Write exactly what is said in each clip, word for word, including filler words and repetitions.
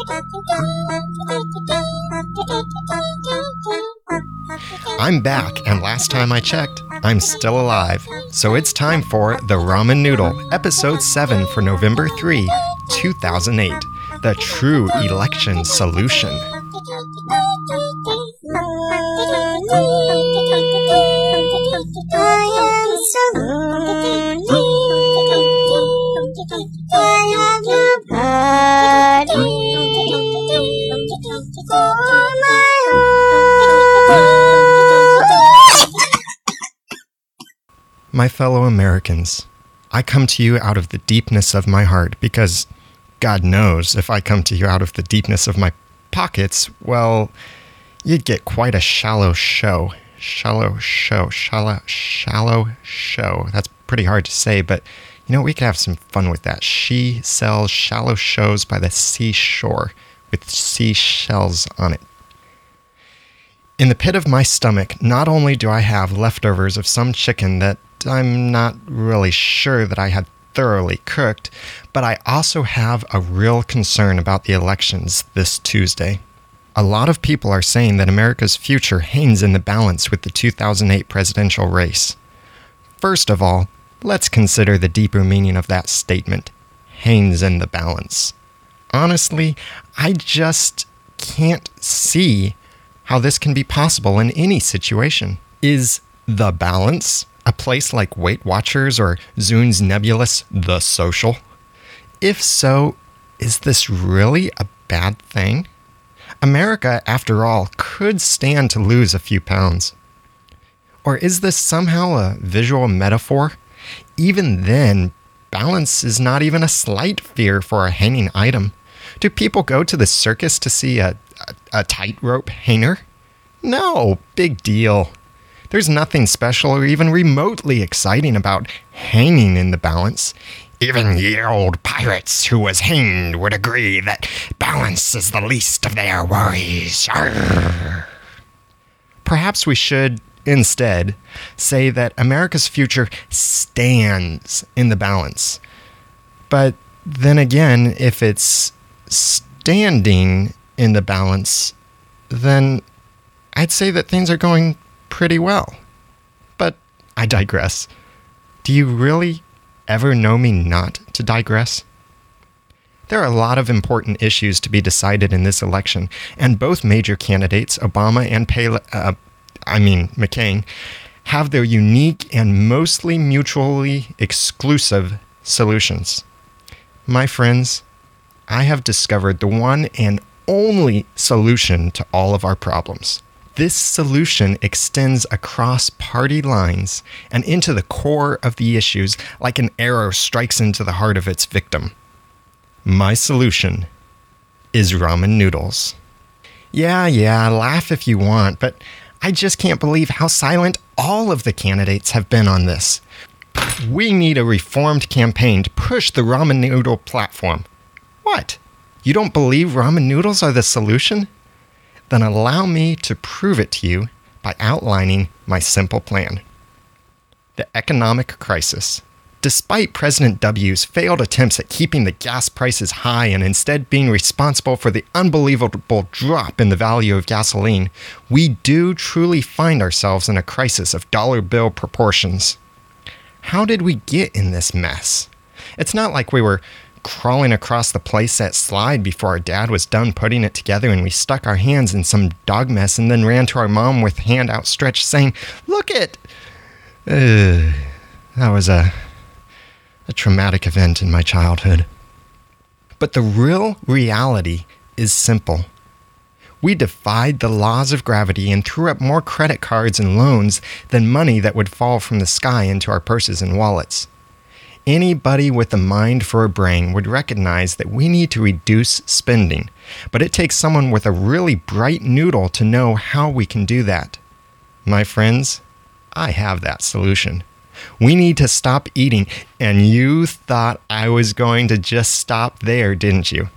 I'm back, and last time I checked, I'm still alive. So it's time for The Ramen Noodle, Episode seven for November third, two thousand eight, The True Election Solution. My fellow Americans, I come to you out of the deepness of my heart because, God knows, if I come to you out of the deepness of my pockets, well, you'd get quite a shallow show. Shallow show. Shallow, shallow show. That's pretty hard to say, but, you know, we could have some fun with that. She sells shallow shows by the seashore with seashells on it. In the pit of my stomach, not only do I have leftovers of some chicken that I'm not really sure that I had thoroughly cooked, but I also have a real concern about the elections this Tuesday. A lot of people are saying that America's future hangs in the balance with the two thousand eight presidential race. First of all, let's consider the deeper meaning of that statement, hangs in the balance. Honestly, I just can't see how this can be possible in any situation. Is The Balance a place like Weight Watchers or Zune's nebulous The Social? If so, is this really a bad thing? America, after all, could stand to lose a few pounds. Or is this somehow a visual metaphor? Even then, balance is not even a slight fear for a hanging item. Do people go to the circus to see a, a, a tightrope hanger? No, big deal. There's nothing special or even remotely exciting about hanging in the balance. Even ye old pirates who was hanged would agree that balance is the least of their worries. Arr. Perhaps we should, instead, say that America's future stands in the balance. But then again, if it's standing in the balance, then I'd say that things are going pretty well. But I digress. Do you really ever know me not to digress? There are a lot of important issues to be decided in this election, and both major candidates, Obama and Pal- uh, I mean McCain, have their unique and mostly mutually exclusive solutions. My friends, I have discovered the one and only solution to all of our problems. This solution extends across party lines and into the core of the issues like an arrow strikes into the heart of its victim. My solution is ramen noodles. Yeah, yeah, laugh if you want, but I just can't believe how silent all of the candidates have been on this. We need a reformed campaign to push the ramen noodle platform. What? You don't believe ramen noodles are the solution? Then allow me to prove it to you by outlining my simple plan. The economic crisis. Despite President W's failed attempts at keeping the gas prices high and instead being responsible for the unbelievable drop in the value of gasoline, we do truly find ourselves in a crisis of dollar bill proportions. How did we get in this mess? It's not like we were crawling across the playset slide before our dad was done putting it together and we stuck our hands in some dog mess and then ran to our mom with hand outstretched saying, "Look it!" Uh, that was a, a traumatic event in my childhood. But the real reality is simple. We defied the laws of gravity and threw up more credit cards and loans than money that would fall from the sky into our purses and wallets. Anybody with a mind for a brain would recognize that we need to reduce spending, but it takes someone with a really bright noodle to know how we can do that. My friends, I have that solution. We need to stop eating, and you thought I was going to just stop there, didn't you?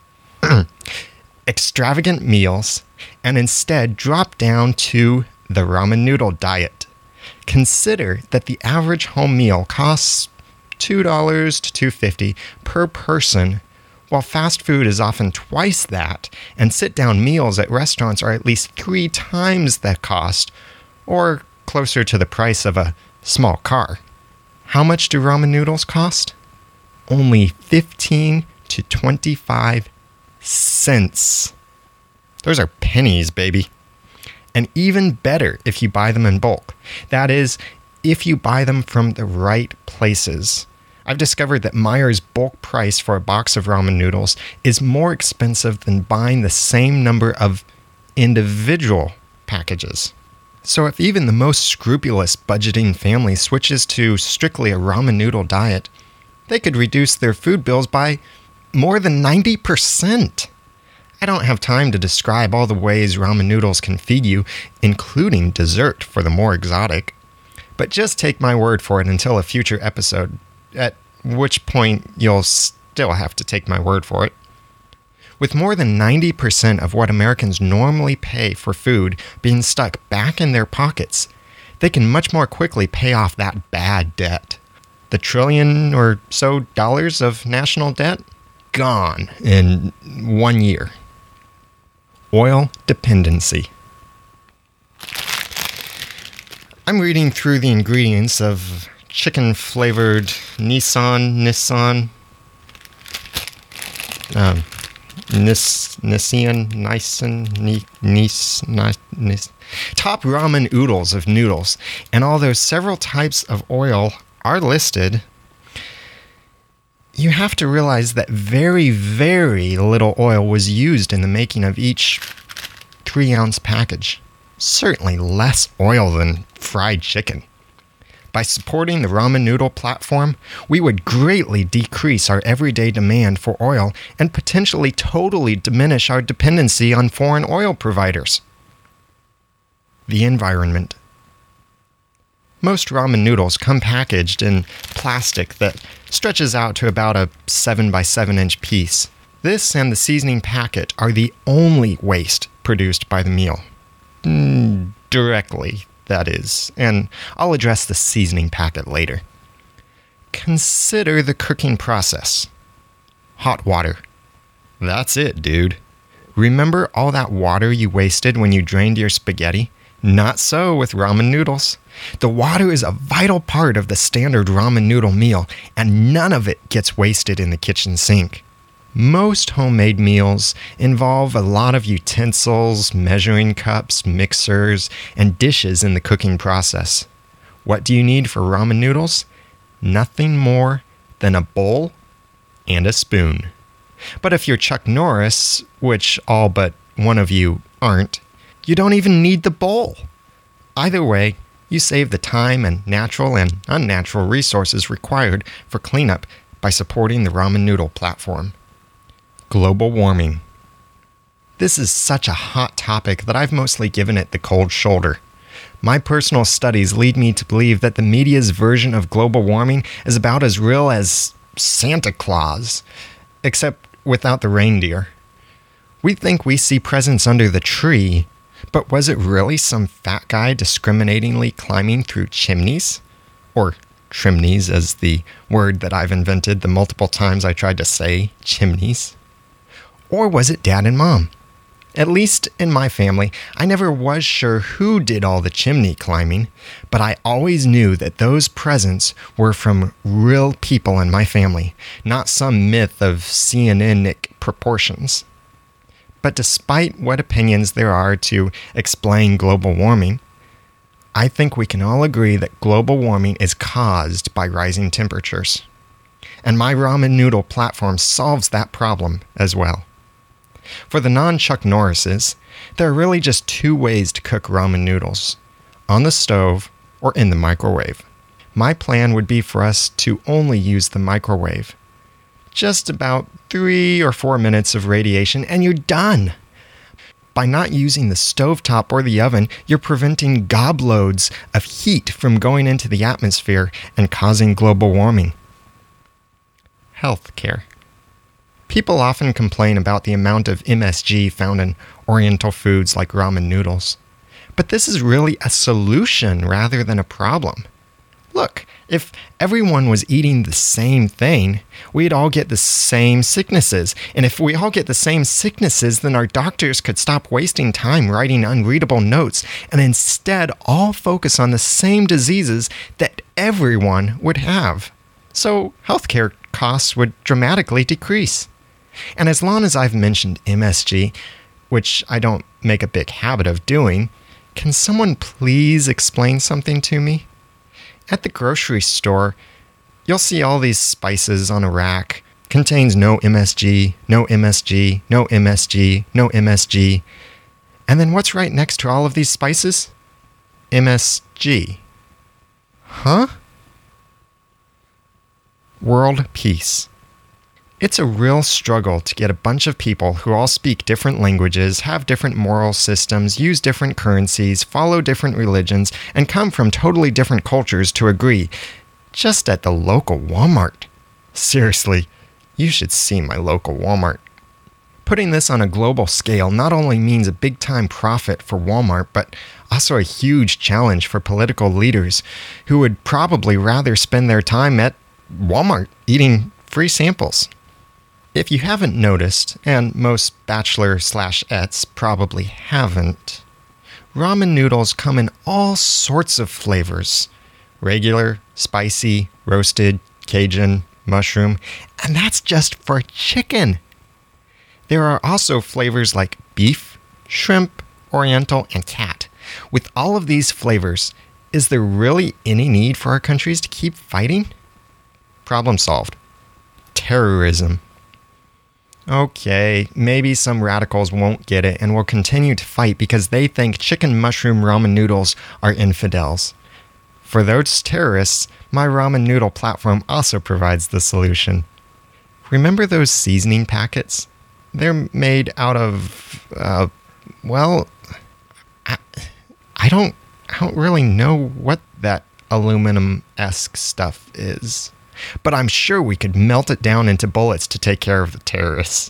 Extravagant meals, and instead drop down to the ramen noodle diet. Consider that the average home meal costs two dollars to two dollars and fifty cents per person, while fast food is often twice that, and sit-down meals at restaurants are at least three times that cost, or closer to the price of a small car. How much do ramen noodles cost? Only fifteen to twenty-five cents. Those are pennies, baby. And even better if you buy them in bulk. That is, if you buy them from the right places. I've discovered that Meijer's bulk price for a box of ramen noodles is more expensive than buying the same number of individual packages. So if even the most scrupulous budgeting family switches to strictly a ramen noodle diet, they could reduce their food bills by more than ninety percent. I don't have time to describe all the ways ramen noodles can feed you, including dessert for the more exotic. But just take my word for it until a future episode, at which point you'll still have to take my word for it. With more than ninety percent of what Americans normally pay for food being stuck back in their pockets, they can much more quickly pay off that bad debt. The trillion or so dollars of national debt? Gone in one year. Oil dependency. I'm reading through the ingredients of chicken-flavored Nissan, Nissan, um, Nis, Nissan, Nissan, Ni, Nis, Nis, Nis, top ramen oodles of noodles, and although several types of oil are listed, you have to realize that very, very little oil was used in the making of each three-ounce package. Certainly less oil than fried chicken. By supporting the ramen noodle platform, we would greatly decrease our everyday demand for oil and potentially totally diminish our dependency on foreign oil providers. The environment. Most ramen noodles come packaged in plastic that stretches out to about a seven by seven inch piece. This and the seasoning packet are the only waste produced by the meal. Mm, directly, that is, and I'll address the seasoning packet later. Consider the cooking process. Hot water. That's it, dude. Remember all that water you wasted when you drained your spaghetti? Not so with ramen noodles. The water is a vital part of the standard ramen noodle meal, and none of it gets wasted in the kitchen sink. Most homemade meals involve a lot of utensils, measuring cups, mixers, and dishes in the cooking process. What do you need for ramen noodles? Nothing more than a bowl and a spoon. But if you're Chuck Norris, which all but one of you aren't, you don't even need the bowl. Either way, you save the time and natural and unnatural resources required for cleanup by supporting the ramen noodle platform. Global warming. This is such a hot topic that I've mostly given it the cold shoulder. My personal studies lead me to believe that the media's version of global warming is about as real as Santa Claus, except without the reindeer. We think we see presents under the tree, but was it really some fat guy discriminatingly climbing through chimneys? Or trimneys, as the word that I've invented the multiple times I tried to say chimneys. Or was it Dad and Mom? At least in my family, I never was sure who did all the chimney climbing, but I always knew that those presents were from real people in my family, not some myth of C N N-ic proportions. But despite what opinions there are to explain global warming, I think we can all agree that global warming is caused by rising temperatures. And my ramen noodle platform solves that problem as well. For the non-Chuck Norrises, there are really just two ways to cook ramen noodles, on the stove or in the microwave. My plan would be for us to only use the microwave. Just about three or four minutes of radiation and you're done. By not using the stovetop or the oven, you're preventing gobloads of heat from going into the atmosphere and causing global warming. Healthcare. People often complain about the amount of M S G found in Oriental foods like ramen noodles. But this is really a solution rather than a problem. Look, if everyone was eating the same thing, we'd all get the same sicknesses. And if we all get the same sicknesses, then our doctors could stop wasting time writing unreadable notes and instead all focus on the same diseases that everyone would have. So healthcare costs would dramatically decrease. And as long as I've mentioned M S G, which I don't make a big habit of doing, can someone please explain something to me? At the grocery store, you'll see all these spices on a rack. Contains no M S G, no M S G, no M S G, no M S G. And then what's right next to all of these spices? M S G. Huh? World peace. It's a real struggle to get a bunch of people who all speak different languages, have different moral systems, use different currencies, follow different religions, and come from totally different cultures to agree, just at the local Walmart. Seriously, you should see my local Walmart. Putting this on a global scale not only means a big-time profit for Walmart, but also a huge challenge for political leaders who would probably rather spend their time at Walmart eating free samples. If you haven't noticed, and most bachelor slash ettes probably haven't, ramen noodles come in all sorts of flavors. Regular, spicy, roasted, Cajun, mushroom, and that's just for chicken. There are also flavors like beef, shrimp, oriental, and cat. With all of these flavors, is there really any need for our countries to keep fighting? Problem solved. Terrorism. Okay, maybe some radicals won't get it and will continue to fight because they think chicken mushroom ramen noodles are infidels. For those terrorists, my ramen noodle platform also provides the solution. Remember those seasoning packets? They're made out of, uh, well, I, I don't, I don't really know what that aluminum-esque stuff is. But I'm sure we could melt it down into bullets to take care of the terrorists.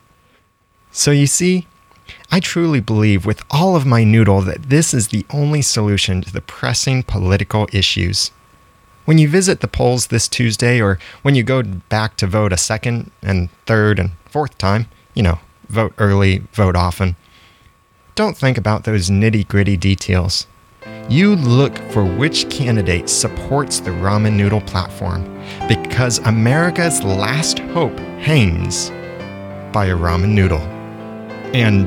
So you see, I truly believe with all of my noodle that this is the only solution to the pressing political issues. When you visit the polls this Tuesday, or when you go back to vote a second and third and fourth time, you know, vote early, vote often, don't think about those nitty-gritty details. You look for which candidate supports the ramen noodle platform, because America's last hope hangs by a ramen noodle. And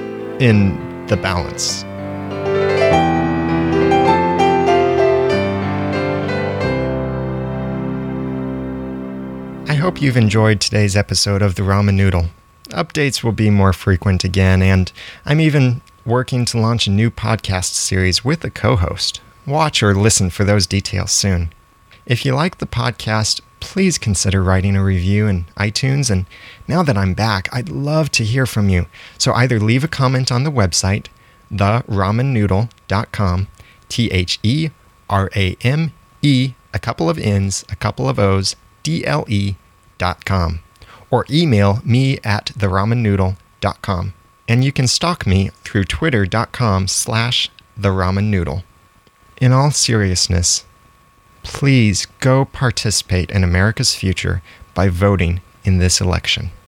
in the balance. I hope you've enjoyed today's episode of The Ramen Noodle. Updates will be more frequent again, and I'm even working to launch a new podcast series with a co-host. Watch or listen for those details soon. If you like the podcast, please consider writing a review in iTunes, and now that I'm back, I'd love to hear from you. So either leave a comment on the website, the ramen noodle dot com, T H E R A M E, a couple of N's, a couple of O's, D L E dot com, or email me at the ramen noodle dot com. And you can stalk me through twitter.com slash the ramen noodle. In all seriousness, please go participate in America's future by voting in this election.